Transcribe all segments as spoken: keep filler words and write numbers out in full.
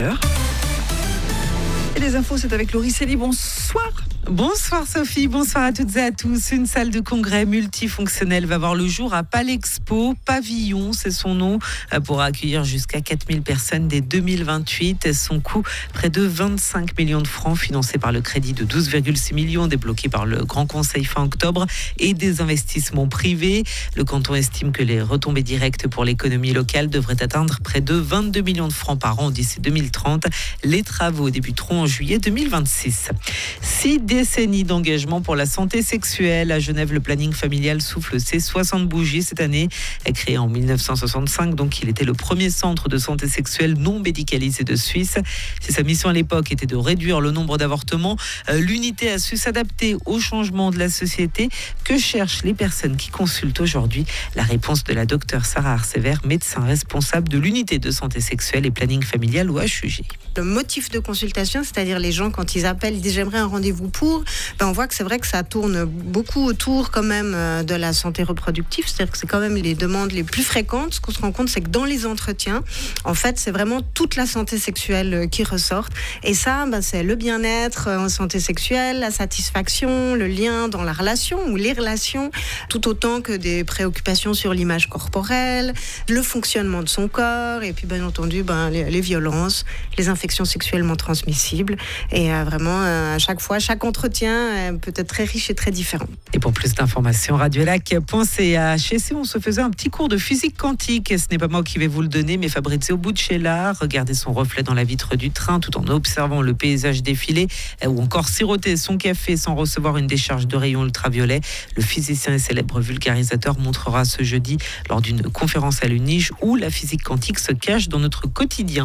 Et les infos, c'est avec Laurie Célie. Bonsoir. Bonsoir Sophie, bonsoir à toutes et à tous. Une salle de congrès multifonctionnelle va voir le jour à Palexpo. Pavillon, c'est son nom, pour accueillir jusqu'à quatre mille personnes dès deux mille vingt-huit. Son coût, près de vingt-cinq millions de francs, financé par le crédit de douze virgule six millions débloqué par le Grand Conseil fin octobre et des investissements privés. Le canton estime que les retombées directes pour l'économie locale devraient atteindre près de vingt-deux millions de francs par an d'ici deux mille trente. Les travaux débuteront en juillet deux mille vingt-six. Six décennies d'engagement pour la santé sexuelle. À Genève, le planning familial souffle ses soixante bougies cette année. Créé en dix-neuf cent soixante-cinq, donc il était le premier centre de santé sexuelle non médicalisé de Suisse. Si sa mission à l'époque était de réduire le nombre d'avortements, l'unité a su s'adapter au changement de la société. Que cherchent les personnes qui consultent aujourd'hui? La réponse de la docteure Sarah Arsever, médecin responsable de l'unité de santé sexuelle et planning familial au H U G. Le motif de consultation, c'est-à-dire les gens quand ils appellent, ils disent j'aimerais un rendez-vous pour, ben on voit que c'est vrai que ça tourne beaucoup autour quand même de la santé reproductive, c'est-à-dire que c'est quand même les demandes les plus fréquentes. Ce qu'on se rend compte, c'est que dans les entretiens, en fait, c'est vraiment toute la santé sexuelle qui ressort. Et ça, ben, c'est le bien-être en santé sexuelle, la satisfaction, le lien dans la relation ou les relations, tout autant que des préoccupations sur l'image corporelle, le fonctionnement de son corps, et puis bien entendu, ben, les, les violences, les infections sexuellement transmissibles. Et euh, vraiment, euh, à chaque fois, chaque entretien euh, peut être très riche et très différent. Et pour plus d'informations, radiolac point c h. Et si on se faisait un petit cours de physique quantique, ce n'est pas moi qui vais vous le donner, mais Fabrizio Buccella, regardez son reflet dans la vitre du train tout en observant le paysage défiler, ou encore siroter son café sans recevoir une décharge de rayons ultraviolets. Le physicien et célèbre vulgarisateur montrera ce jeudi lors d'une conférence à l'Unige où la physique quantique se cache dans notre quotidien.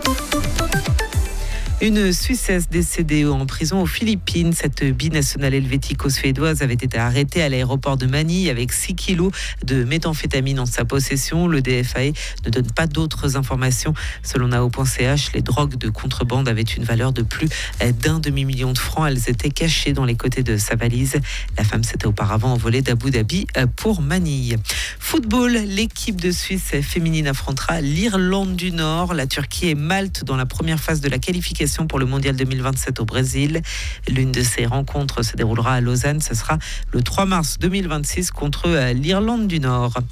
Une Suissesse décédée en prison aux Philippines. Cette binationale helvético-suédoise avait été arrêtée à l'aéroport de Manille avec six kilos de méthamphétamine en sa possession. Le D F A E ne donne pas d'autres informations. Selon Nao point c h, les drogues de contrebande avaient une valeur de plus d'un demi-million de francs. Elles étaient cachées dans les côtés de sa valise. La femme s'était auparavant envolée d'Abu Dhabi pour Manille. Football, l'équipe de Suisse féminine affrontera l'Irlande du Nord, la Turquie et Malte dans la première phase de la qualification pour le mondial deux mille vingt-sept au Brésil. L'une de ces rencontres se déroulera à Lausanne. Ce sera le trois mars deux mille vingt-six contre l'Irlande du Nord.